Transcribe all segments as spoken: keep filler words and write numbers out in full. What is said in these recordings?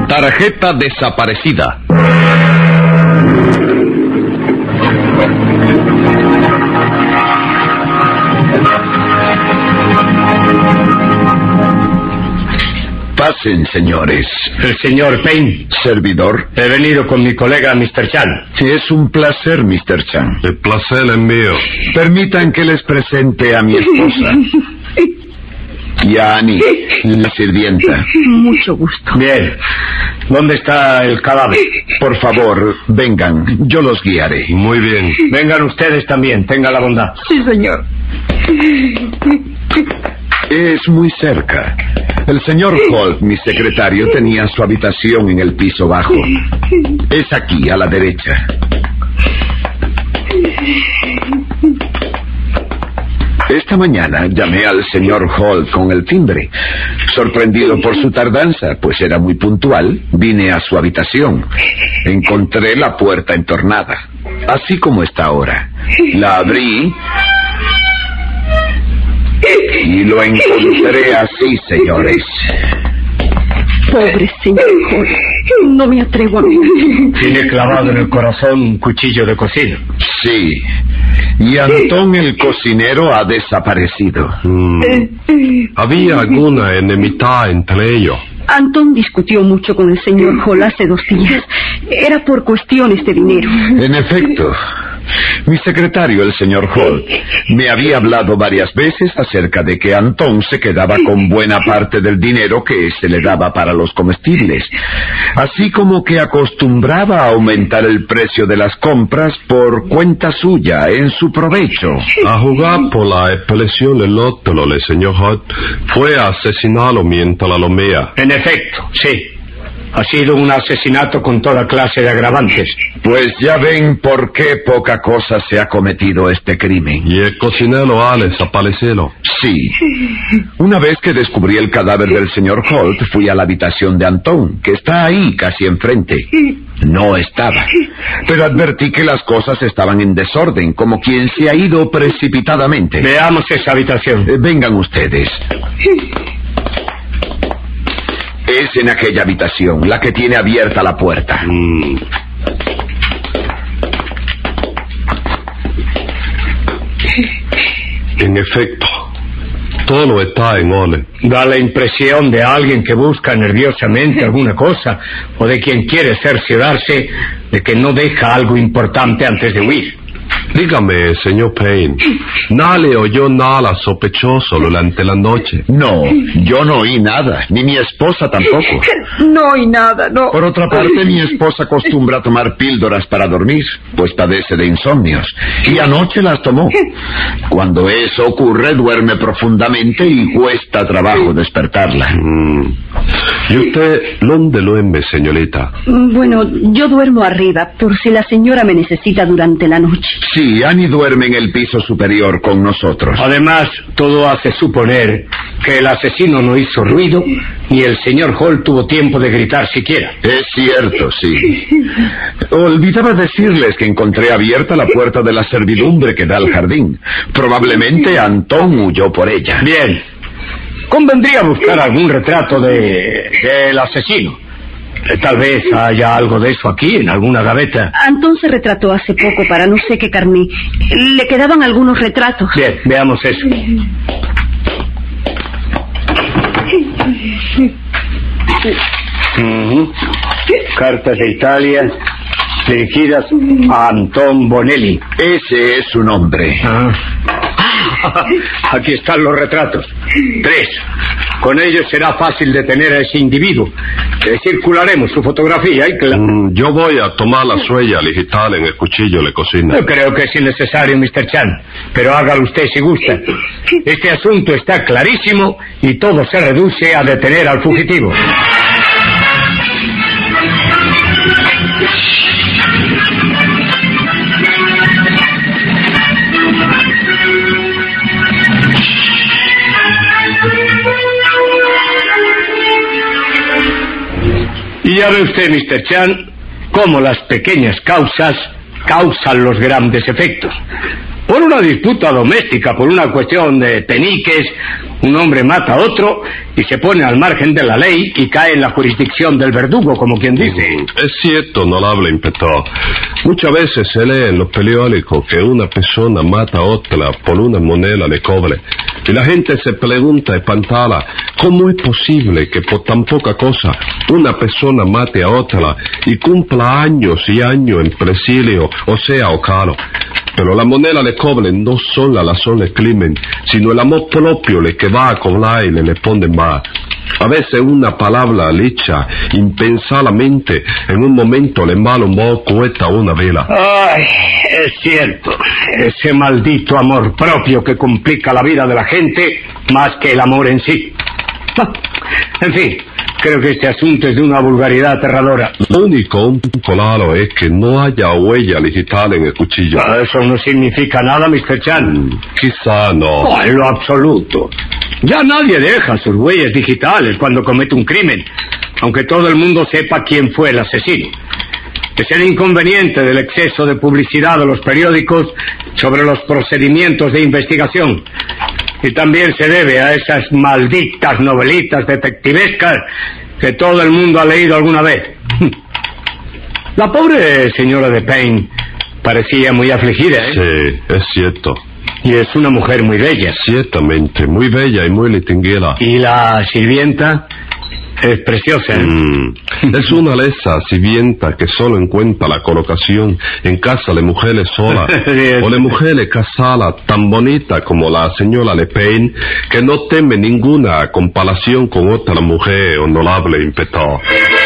Tarjeta desaparecida. Pasen, señores. El señor Payne. Servidor. He venido con mi colega mister Chan. Es un placer, mister Chan. El placer es mío. Permitan que les presente a mi esposa. Y a Annie, la sirvienta. Mucho gusto. Bien. ¿Dónde está el cadáver? Por favor, vengan. Yo los guiaré. Muy bien. Vengan ustedes también. Tenga la bondad. Sí, señor. Es muy cerca. El señor Holt, mi secretario, tenía su habitación en el piso bajo. Es aquí, a la derecha. Esta mañana llamé al señor Holt con el timbre. Sorprendido por su tardanza, pues era muy puntual, vine a su habitación. Encontré la puerta entornada, así como está ahora. La abrí y lo encontré así, señores. Pobre señor Holt. No me atrevo a mirar. Tiene clavado en el corazón un cuchillo de cocina. Sí. Y Antón, el cocinero, ha desaparecido. Mm. ¿Había alguna enemistad entre ellos? Antón discutió mucho con el señor Holt hace dos días. Era por cuestiones de dinero. En efecto. Mi secretario, el señor Holt, me había hablado varias veces acerca de que Antón se quedaba con buena parte del dinero que se le daba para los comestibles, así como que acostumbraba a aumentar el precio de las compras por cuenta suya, en su provecho. A jugar por la expresión del otro, el señor Holt fue asesinado mientras la lomea. En efecto, sí. Ha sido un asesinato con toda clase de agravantes. Pues ya ven por qué poca cosa se ha cometido este crimen. ¿Y el cocinero ha desaparecido? Sí. Una vez que descubrí el cadáver del señor Holt, fui a la habitación de Antón, que está ahí, casi enfrente. No estaba. Pero advertí que las cosas estaban en desorden, como quien se ha ido precipitadamente. Veamos esa habitación. Eh, vengan ustedes. Es en aquella habitación, la que tiene abierta la puerta. Mm. En efecto, todo está en orden. Da la impresión de alguien que busca nerviosamente alguna cosa, o de quien quiere cerciorarse de que no deja algo importante antes de huir. Dígame, señor Payne, ¿nadie oyó nada sospechoso durante la noche? No, yo no oí nada, ni mi esposa tampoco. No oí nada, no. Por otra parte, mi esposa acostumbra tomar píldoras para dormir, pues padece de insomnios, y anoche las tomó. Cuando eso ocurre, duerme profundamente y cuesta trabajo despertarla. Mm. ¿Y usted dónde duerme, señorita? Bueno, yo duermo arriba, por si la señora me necesita durante la noche. Sí, Annie duerme en el piso superior con nosotros. Además, todo hace suponer que el asesino no hizo ruido, ni el señor Holt tuvo tiempo de gritar siquiera. Es cierto, sí. Olvidaba decirles que encontré abierta la puerta de la servidumbre que da al jardín. Probablemente Antón huyó por ella. Bien. Convendría buscar algún retrato de del asesino. Eh, tal vez haya algo de eso aquí, en alguna gaveta. Antón se retrató hace poco para no sé qué carné. Le quedaban algunos retratos. Bien, veamos eso. Uh-huh. Cartas de Italia dirigidas a Antón Bonelli. Ese es su nombre. Ah. Aquí están los retratos. Tres. Con ellos será fácil detener a ese individuo. Eh, circularemos su fotografía y cla- Mm, yo voy a tomar la huella digital en el cuchillo de cocina. Yo creo que es innecesario, mister Chan, pero hágalo usted si gusta. Este asunto está clarísimo y todo se reduce a detener al fugitivo. Y ya ve usted, mister Chan, cómo las pequeñas causas causan los grandes efectos. Por una disputa doméstica, por una cuestión de peniques, un hombre mata a otro y se pone al margen de la ley y cae en la jurisdicción del verdugo, como quien dice. Es cierto, honorable inspector. Muchas veces se lee en los periódicos que una persona mata a otra por una moneda de cobre. Y la gente se pregunta espantada, ¿cómo es posible que por tan poca cosa una persona mate a otra y cumpla años y años en presidio, o sea, ahorcado? Pero la moneda de cobre no son la razón del crimen, sino el amor propio le que va a cobrar y le responde más. A veces una palabra dicha impensadamente en un momento de mal humor cuesta una vela. Ay, es cierto. Ese maldito amor propio que complica la vida de la gente más que el amor en sí. En fin, creo que este asunto es de una vulgaridad aterradora. Lo único, claro, es que no haya huella digital en el cuchillo. Eso no significa nada, mister Chan. Mm, quizá no. Oh, en lo absoluto. Ya nadie deja sus huellas digitales cuando comete un crimen, aunque todo el mundo sepa quién fue el asesino. Es el inconveniente del exceso de publicidad de los periódicos sobre los procedimientos de investigación. Y también se debe a esas malditas novelitas detectivescas que todo el mundo ha leído alguna vez. La pobre señora de Payne parecía muy afligida, ¿eh? Sí, es cierto. Y es una mujer muy bella. Ciertamente, muy bella y muy distinguida. Y la sirvienta es preciosa, ¿eh? Mm. Es una de esas sirvientas que solo encuentra la colocación en casa de mujeres solas o de mujeres casadas tan bonitas como la señora Le Pen, que no teme ninguna comparación con otra mujer, honorable inspector.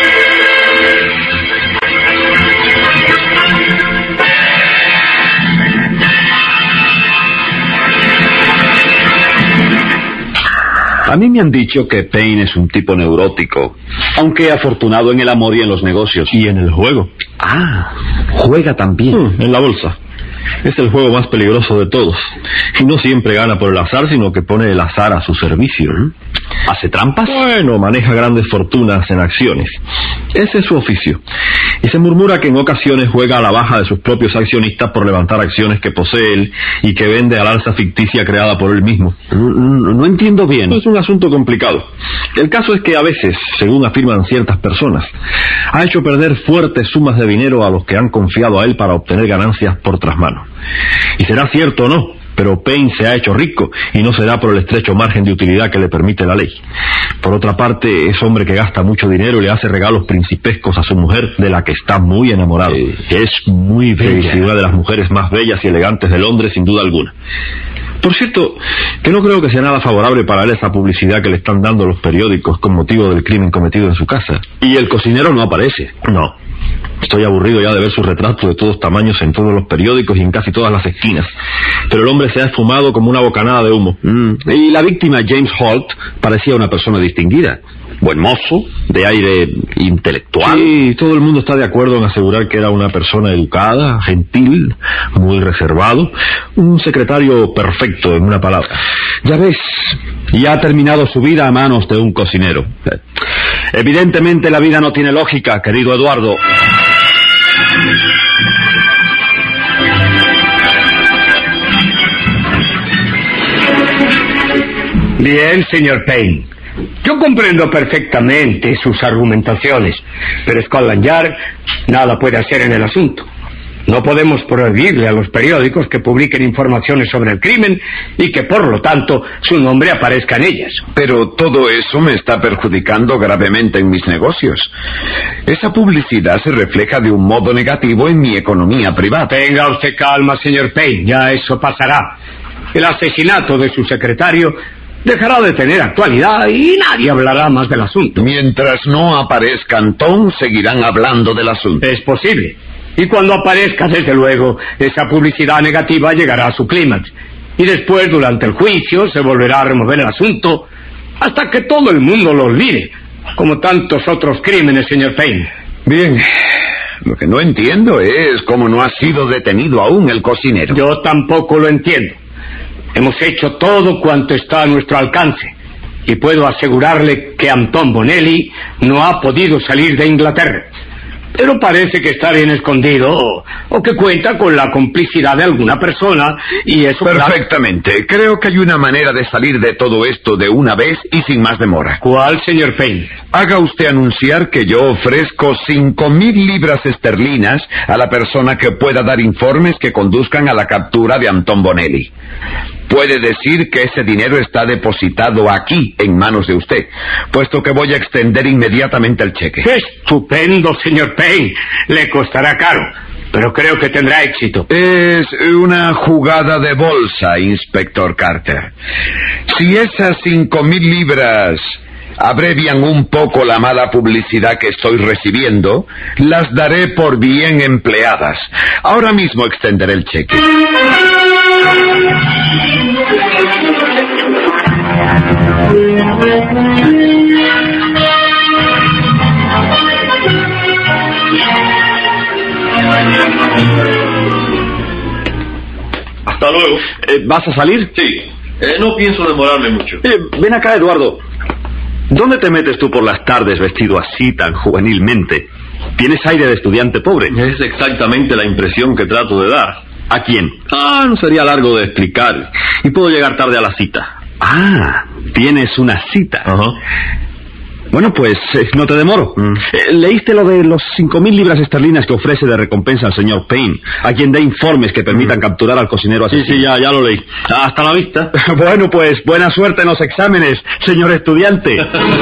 A mí me han dicho que Payne es un tipo neurótico, aunque afortunado en el amor y en los negocios. Y en el juego. Ah, juega también. Mm, en la bolsa. Es el juego más peligroso de todos. Y no siempre gana por el azar, sino que pone el azar a su servicio. ¿Hace trampas? Bueno, maneja grandes fortunas en acciones. Ese es su oficio. Y se murmura que en ocasiones juega a la baja de sus propios accionistas por levantar acciones que posee él y que vende al alza ficticia creada por él mismo. No, no, no entiendo bien. Es un asunto complicado. El caso es que a veces, según afirman ciertas personas, ha hecho perder fuertes sumas de dinero a los que han confiado a él para obtener ganancias por tras mano. Y será cierto o no, pero Payne se ha hecho rico y no será por el estrecho margen de utilidad que le permite la ley. Por otra parte, es hombre que gasta mucho dinero y le hace regalos principescos a su mujer, de la que está muy enamorado. Sí. Es muy bella, y una de las mujeres más bellas y elegantes de Londres, sin duda alguna. Por cierto, que no creo que sea nada favorable para él esa publicidad que le están dando los periódicos con motivo del crimen cometido en su casa. Y el cocinero no aparece. No. Estoy aburrido ya de ver su retrato de todos tamaños en todos los periódicos y en casi todas las esquinas. Pero el hombre se ha esfumado como una bocanada de humo. Mm. Y la víctima, James Holt, parecía una persona distinguida. Buen mozo, de aire intelectual. Sí, todo el mundo está de acuerdo en asegurar que era una persona educada, gentil, muy reservado. Un secretario perfecto, en una palabra. Ya ves, y ha terminado su vida a manos de un cocinero. Evidentemente la vida no tiene lógica, querido Eduardo. Bien, señor Payne. Yo comprendo perfectamente sus argumentaciones, pero Scotland Yard nada puede hacer en el asunto. No podemos prohibirle a los periódicos que publiquen informaciones sobre el crimen y que, por lo tanto, su nombre aparezca en ellas. Pero todo eso me está perjudicando gravemente en mis negocios. Esa publicidad se refleja de un modo negativo en mi economía privada. Tenga usted calma, señor Payne, ya eso pasará. El asesinato de su secretario dejará de tener actualidad y nadie hablará más del asunto. Mientras no aparezca Antón, seguirán hablando del asunto. Es posible. Y cuando aparezca, desde luego, esa publicidad negativa llegará a su clímax. Y después, durante el juicio, se volverá a remover el asunto hasta que todo el mundo lo olvide, como tantos otros crímenes, señor Payne. Bien. Lo que no entiendo es cómo no ha sido detenido aún el cocinero. Yo tampoco lo entiendo. Hemos hecho todo cuanto está a nuestro alcance. Y puedo asegurarle que Anton Bonelli no ha podido salir de Inglaterra. pero parece que está bien escondido o, o que cuenta con la complicidad de alguna persona y eso... Perfectamente. Claro... Creo que hay una manera de salir de todo esto de una vez y sin más demora. ¿Cuál, señor Payne? Haga usted anunciar que yo ofrezco cinco mil libras esterlinas a la persona que pueda dar informes que conduzcan a la captura de Antón Bonelli. Puede decir que ese dinero está depositado aquí, en manos de usted, puesto que voy a extender inmediatamente el cheque. ¡Estupendo, señor Payne! Le costará caro, pero creo que tendrá éxito. Es una jugada de bolsa, inspector Carter. Si esas cinco mil libras abrevian un poco la mala publicidad que estoy recibiendo, las daré por bien empleadas. Ahora mismo extenderé el cheque. Hasta luego. Eh, ¿Vas a salir? Sí. Eh, no pienso demorarme mucho. Eh, ven acá, Eduardo. ¿Dónde te metes tú por las tardes vestido así tan juvenilmente? Tienes aire de estudiante pobre. Es exactamente la impresión que trato de dar. ¿A quién? Ah, no sería largo de explicar. Y puedo llegar tarde a la cita. Ah, tienes una cita. Ajá. Bueno, pues eh, no te demoro. Mm. Eh, ¿Leíste lo de los cinco mil libras esterlinas que ofrece de recompensa al señor Payne, a quien dé informes que permitan mm. capturar al cocinero asesino? Sí, sí, ya, ya lo leí. Hasta la vista. Bueno, pues buena suerte en los exámenes, señor estudiante.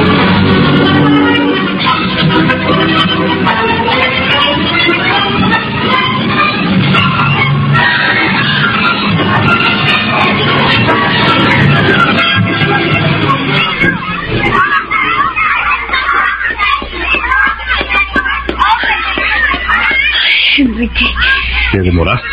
Enrique. ¿Te demoraste?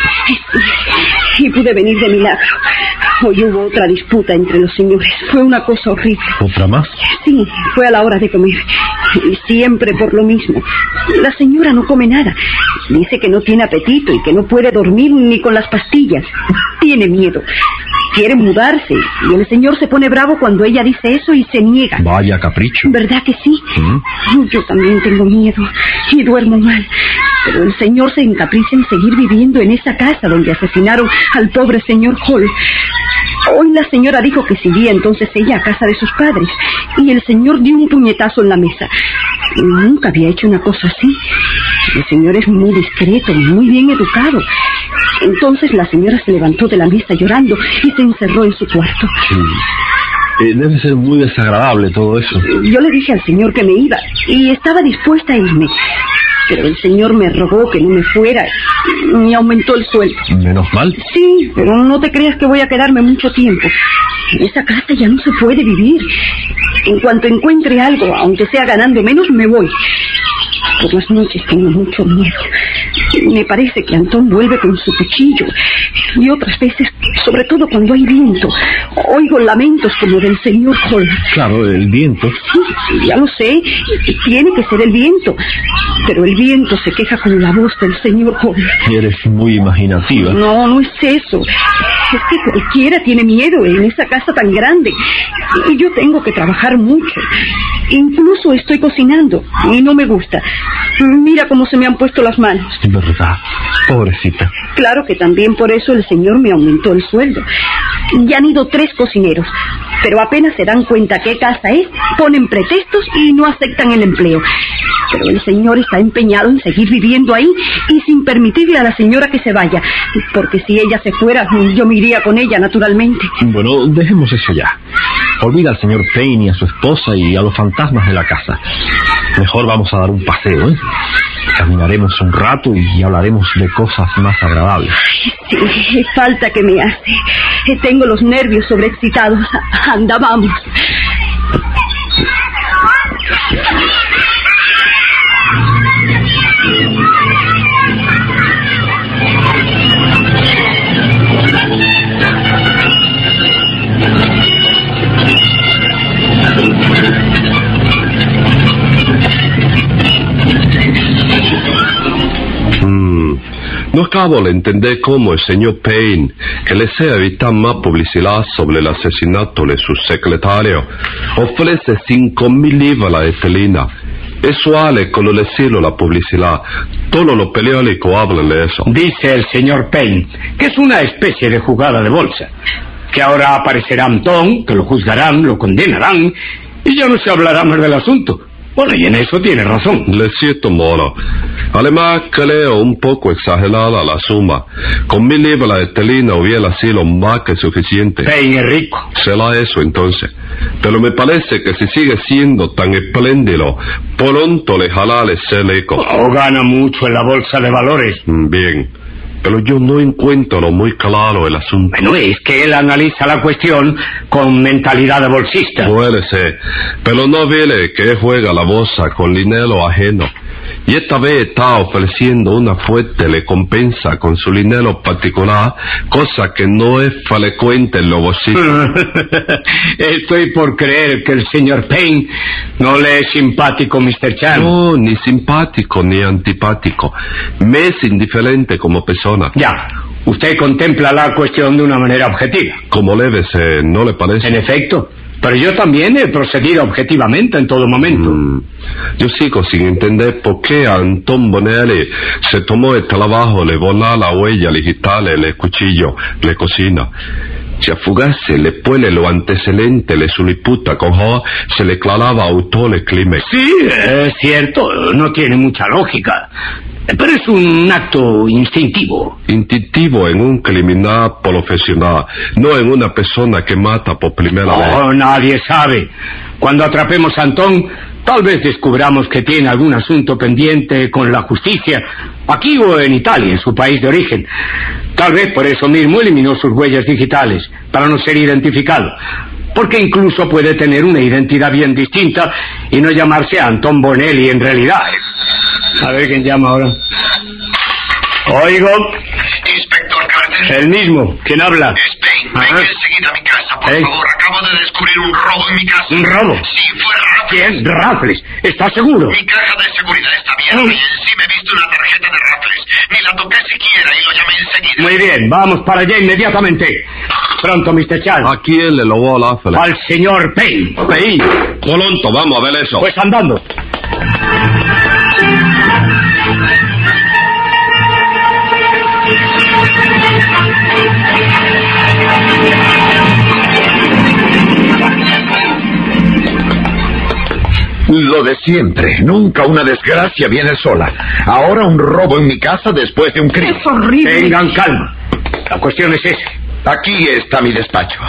Sí, y pude venir de milagro. Hoy hubo otra disputa entre los señores. Fue una cosa horrible. ¿Otra más? Sí, fue a la hora de comer. Y siempre por lo mismo. La señora no come nada. Dice que no tiene apetito y que no puede dormir ni con las pastillas. Tiene miedo. Quiere mudarse y el señor se pone bravo cuando ella dice eso y se niega. Vaya capricho. ¿Verdad que sí? ¿Mm? Yo también tengo miedo y duermo mal. Pero el señor se encapricha en seguir viviendo en esa casa donde asesinaron al pobre señor Hall. Hoy la señora dijo que se iría entonces ella a casa de sus padres y el señor dio un puñetazo en la mesa. Nunca había hecho una cosa así. El señor es muy discreto, muy bien educado. Entonces la señora se levantó de la mesa llorando y se encerró en su cuarto. Sí. Eh, debe ser muy desagradable todo eso. Yo le dije al señor que me iba y estaba dispuesta a irme. Pero el señor me rogó que no me fuera y aumentó el sueldo. Menos mal. Sí, pero no te creas que voy a quedarme mucho tiempo. En esa casa ya no se puede vivir. En cuanto encuentre algo, aunque sea ganando menos, me voy. Por las noches tengo mucho miedo. Me parece que Antón vuelve con su cuchillo. Y otras veces, sobre todo cuando hay viento, oigo lamentos como del señor Hall. Claro, el viento. Sí, ya lo sé. Tiene que ser el viento. Pero el viento se queja con la voz del señor Hall. Eres muy imaginativa. No, no es eso. Es que cualquiera tiene miedo en esa casa tan grande. Y yo tengo que trabajar mucho. Incluso estoy cocinando y no me gusta. Mira cómo se me han puesto las manos. ¿Verdad? Pobrecita. Claro que también por eso el señor me aumentó el sueldo. Ya han ido tres cocineros, pero apenas se dan cuenta qué casa es, ponen pretextos y no aceptan el empleo. Pero el señor está empeñado en seguir viviendo ahí y sin permitirle a la señora que se vaya, porque si ella se fuera, yo me iría con ella, naturalmente. Bueno, dejemos eso ya. Olvida al señor Payne y a su esposa y a los fantasmas de la casa. Mejor vamos a dar un paseo, ¿eh? Caminaremos un rato y hablaremos de cosas más agradables. Sí, falta que me hace. Tengo los nervios sobreexcitados. Anda, vamos. No acabo de entender cómo el señor Payne, que le desea evitar más publicidad sobre el asesinato de su secretario, ofrece cinco mil libras esterlinas Eso vale con decirlo la publicidad. Todos los periódicos hablan de eso. Dice el señor Payne que es una especie de jugada de bolsa. Que ahora aparecerá Antón, que lo juzgarán, lo condenarán, y ya no se hablará más del asunto. Bueno, y en eso tiene razón. Le siento, Moro. Además, creo un poco exagerada la suma. Con mil libras esterlinas hubiera sido más que suficiente. Payne es rico. Será eso entonces. Pero me parece que si sigue siendo tan espléndido, pronto le jalará ser rico. O gana mucho en la bolsa de valores. Bien. Pero yo no encuentro muy claro el asunto. Bueno, es que él analiza la cuestión con mentalidad de bolsista. Puede ser, pero no ve que él juega la bolsa con dinero ajeno. Y esta vez está ofreciendo una fuerte recompensa con su dinero particular, cosa que no es frecuente en los bolsillos. Estoy por creer que el señor Payne no le es simpático, mister Chan. No, ni simpático ni antipático. Me es indiferente como persona. Ya, usted contempla la cuestión de una manera objetiva. Como debe ser, ¿no le parece? En efecto. Pero yo también he procedido objetivamente en todo momento. Mm, yo sigo sin entender por qué Antón Bonelli se tomó el trabajo de borrar la huella digital en el cuchillo de cocina. Si a fugarse le pone lo antecedente de su disputa con Ho, se le clavaba autor del crimen. Sí, es cierto, no tiene mucha lógica. Pero es un acto instintivo. Instintivo en un criminal profesional, no en una persona que mata por primera vez. Oh, nadie sabe. Cuando atrapemos a Antón, tal vez descubramos que tiene algún asunto pendiente con la justicia, aquí o en Italia, en su país de origen. Tal vez por eso mismo eliminó sus huellas digitales, para no ser identificado. Porque incluso puede tener una identidad bien distinta y no llamarse Antón Bonelli en realidad. A ver quién llama ahora. Oigo. Inspector Carter. El mismo. ¿Quién habla? Es Payne. Venga enseguida a mi casa, por ¿Eh? favor. Acabo de descubrir un robo en mi casa. ¿Un robo? Sí, fue Raffles. ¿Quién? Raffles. ¿Estás seguro? Mi caja de seguridad está abierta y encima he visto una tarjeta de Raffles. Ni la toqué siquiera y lo llamé enseguida. Muy bien, vamos para allá inmediatamente. Pronto, mister Charles. ¿A quién le robó la Raffles? Al señor Payne. Payne. Pronto, vamos a ver eso. Pues andando. Lo de siempre. Nunca una desgracia viene sola. Ahora un robo en mi casa después de un crimen. Es horrible. Tengan calma. La cuestión es esa. Aquí está mi despacho.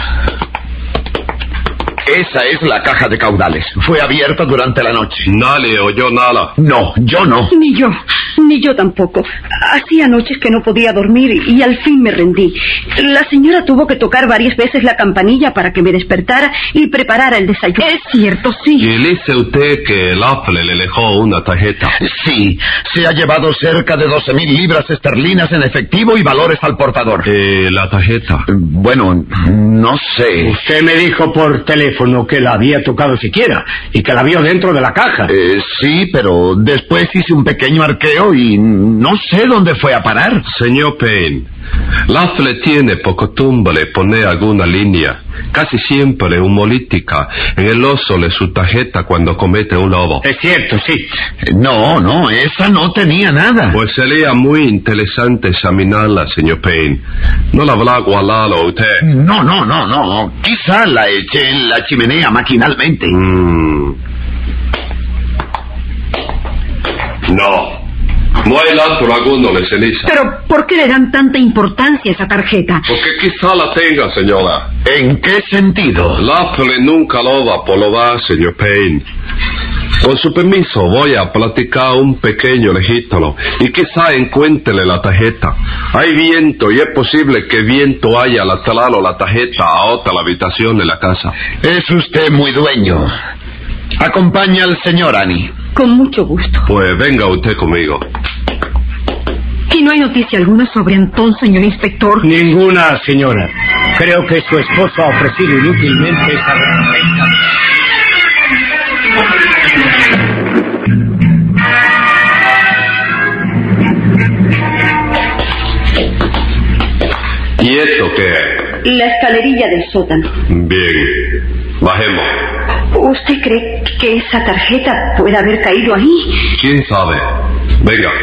Esa es la caja de caudales. Fue abierta durante la noche. Nadie oyó nada. No, yo no. Ni yo, ni yo tampoco. Hacía noches que no podía dormir y al fin me rendí. La señora tuvo que tocar varias veces la campanilla para que me despertara y preparara el desayuno. Es cierto, sí. Y dice usted que el Raffles le dejó una tarjeta. Sí, se ha llevado cerca de doce mil libras esterlinas en efectivo y valores al portador. Eh, la tarjeta. Bueno, no sé. Usted me dijo por teléfono que la había tocado siquiera y que la vio dentro de la caja. Eh, sí, pero después hice un pequeño arqueo y no sé dónde fue a parar. Señor Payne, Raffles tiene por costumbre poner alguna línea, casi siempre humorística, en el oso de su tarjeta cuando comete un robo. Es cierto, sí. Eh, No, no, esa no tenía nada. Pues sería muy interesante examinarla, señor Payne. ¿No la habrá guardado usted? No, no, no, no. Quizá la eché en la chimenea maquinalmente. Mm. No. No hay rastro alguno de ceniza. Pero, ¿por qué le dan tanta importancia a esa tarjeta? Porque quizá la tenga, señora. ¿En qué sentido? Raffles nunca lo va por lo va, señor Payne. Con su permiso, voy a platicar un pequeño registro y quizá encuentre la tarjeta. Hay viento y es posible que viento haya lastrado la tarjeta a otra habitación de la casa. Es usted muy dueño. Acompaña al señor Annie. Con mucho gusto. Pues venga usted conmigo. ¿Y no hay noticia alguna sobre Antón, señor inspector? Ninguna, señora. Creo que su esposo ha ofrecido inútilmente esa recompensa. ¿Y esto qué es? La escalerilla del sótano. Bien. Bajemos. ¿Usted cree que esa tarjeta puede haber caído ahí? ¿Quién sabe? Venga.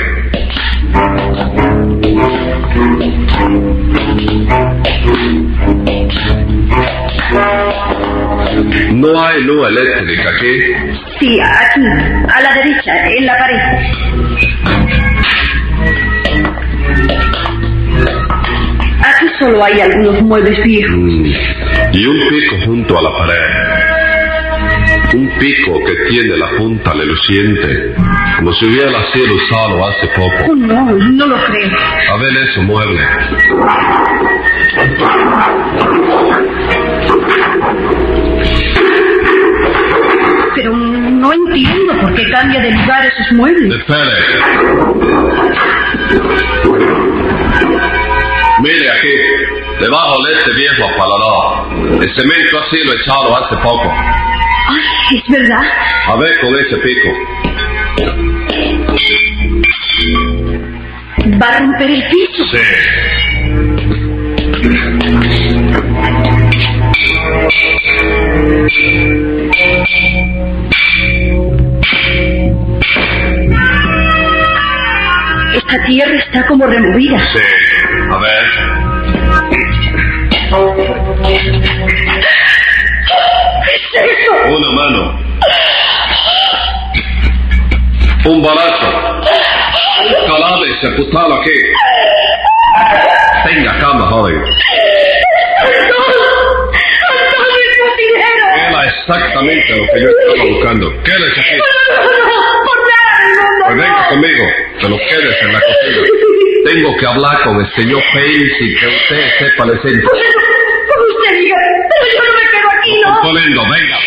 ¿No hay luz eléctrica aquí? Sí, aquí, a la derecha, en la pared. Aquí solo hay algunos muebles viejos. Mm. Y un pico junto a la pared. Un pico que tiene la punta reluciente, como si hubiera sido usado hace poco. Oh, no, no lo creo. A ver eso, mueble. Pero no entiendo por qué cambia de lugar esos muebles. Espere. Mire aquí, debajo de este viejo aparador. El cemento ha sido echado hace poco. Ay, es verdad. A ver con ese pico. ¿Va a romper el piso? Sí. Esta tierra está como removida. Sí. A ver. ¿Qué es eso? Una mano. Un balazo. Un cadáver sepultado aquí. Tenga calma, joven. Era exactamente lo que yo estaba buscando. Quédese aquí. Pues venga conmigo, que lo quedes en la cocina. Tengo que hablar con el señor Payne sin que usted sepa el centro. Como usted diga, pero yo no me quedo aquí, ¿no? Tolendo, venga.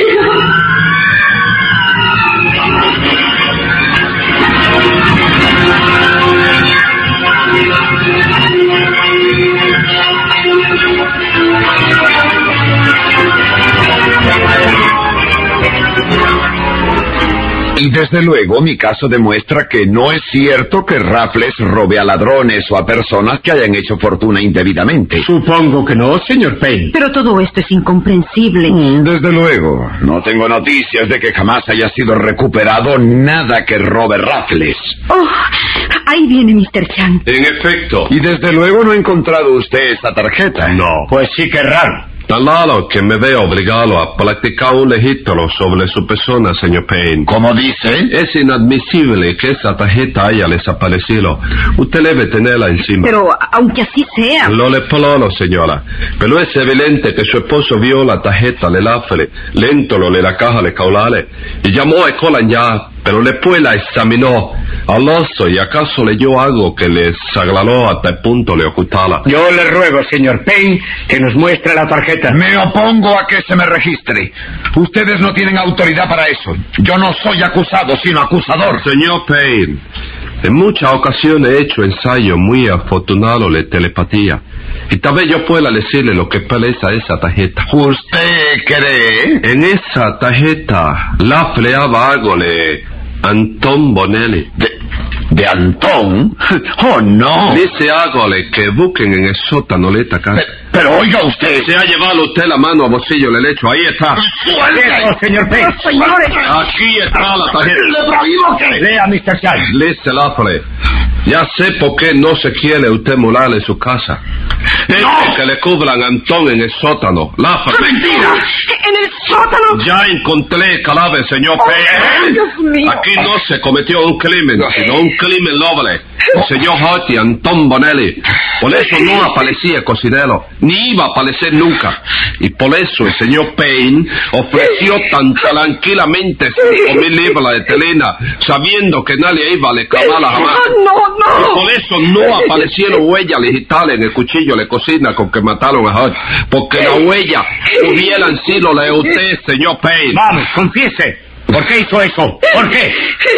Y desde luego mi caso demuestra que no es cierto que Raffles robe a ladrones o a personas que hayan hecho fortuna indebidamente. Supongo que no, señor Payne. Pero todo esto es incomprensible. Mm, Desde luego, no tengo noticias de que jamás haya sido recuperado nada que robe Raffles. Oh, ahí viene mister Chang. En efecto. Y desde luego no ha encontrado usted esta tarjeta. No. Pues sí que raro. Tan raro que me veo obligado a practicar un registro sobre su persona, señor Payne. ¿Cómo dice? Es inadmisible que esa tarjeta haya desaparecido. Usted debe tenerla encima. Pero aunque así sea... Lo le perdono, señora, pero es evidente que su esposo vio la tarjeta de Raffles dentro de la caja de caudales y llamó a Scotland Yard, pero después la examinó al oso y acaso leyó algo que le desagradó hasta el punto de ocultarla. Yo le ruego, señor Payne, que nos muestre la tarjeta. Me opongo a que se me registre. Ustedes no tienen autoridad para eso. Yo no soy acusado, sino acusador. Señor Payne, en muchas ocasiones he hecho ensayos muy afortunados de telepatía. Y tal vez yo pueda decirle lo que parece a esa tarjeta. ¿Usted cree? En esa tarjeta, la fleaba algo de Antón Bonelli. ¿De, de Antón? Oh, no. Dice algo de que busquen en el sótano de esta casa. Pero, pero oiga usted. Se ha llevado usted la mano a bolsillo del lecho. Ahí está. Eso, señor Payne. Señores, Aquí está la tarjeta. Le prohíbo que... Lea, mister Chang. Dice Raffles. Ya sé por qué no se quiere usted mular en su casa. Es ¡No! que le cubran a Antón en el sótano. Raffles. ¡Mentira! ¿en el sótano? Ya encontré el cadáver, señor Payne. Dios mío. Aquí no se cometió un crimen, sino un crimen noble. El señor Hart y Antón Bonelli. Por eso no aparecía el cocinero, ni iba a aparecer nunca. Y por eso el señor Payne ofreció tan tranquilamente cinco mil libras de telena, sabiendo que nadie iba a reclamarla jamás. No, Y no. por eso no aparecieron huellas digitales en el cuchillo de cocina con que mataron a Hart. Porque las huellas hubieran sido las de usted, señor Payne. Vamos, confiese. ¿Por qué hizo eso? ¿Por qué?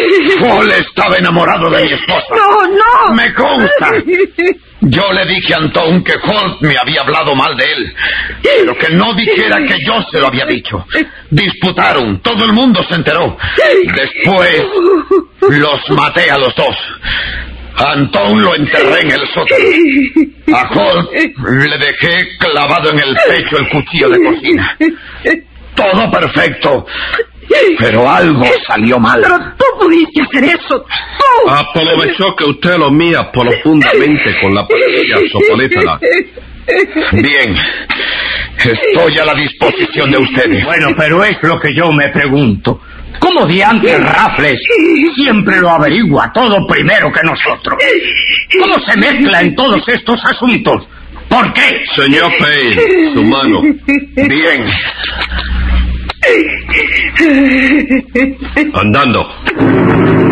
Paul estaba enamorado de mi esposa. No, no. Me consta. Yo le dije a Antón que Holt me había hablado mal de él, pero que no dijera que yo se lo había dicho. Disputaron, todo el mundo se enteró. Después los maté a los dos. A Antón lo enterré en el sótano. A Holt le dejé clavado en el pecho el cuchillo de cocina. todo perfecto. Pero algo salió mal. Pero tú pudiste hacer eso. ¡Tú! Aprovechó que usted lo mía profundamente con la policía soporífera. Bien. Estoy a la disposición de ustedes. Bueno, pero es lo que yo me pregunto. ¿Cómo diantres Raffles siempre lo averigua todo primero que nosotros? ¿Cómo se mezcla en todos estos asuntos? ¿Por qué? Señor Payne, su mano. Bien. Andando.